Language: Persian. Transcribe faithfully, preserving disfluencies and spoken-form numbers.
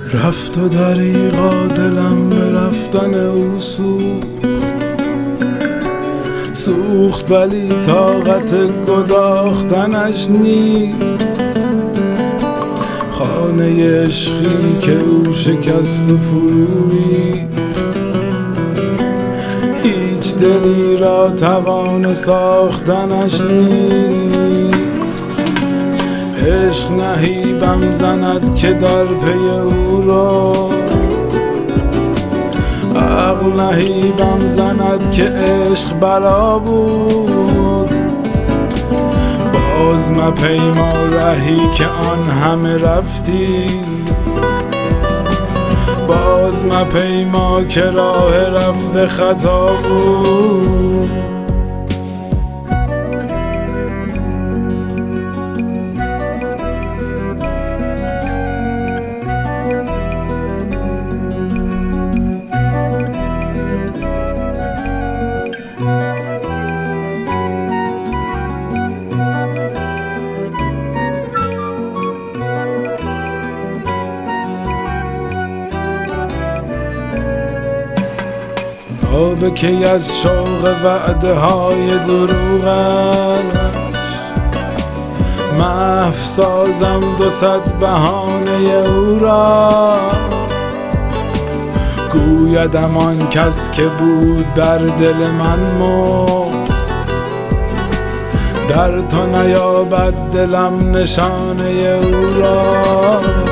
رفت و دریغا دلم به رفتن او سوخت سوخت ولی طاقت گداختنش نیست. خانه عشقی که او شکست و فروری هیچ دلی را توان ساختنش نیست. عشق نهیبم زند که در پی او را عقل نهیبم زند که عشق برا بود. باز مپیما رهی که آن همه رفتی، باز مپیما که راه رفته خطا بود. تا به کی از شوق وعده های دروغش محو سازم دو صد بهانه او را. گویدم آن کس که بود در دل من مرد، در تو نیابد دلم نشانه او را.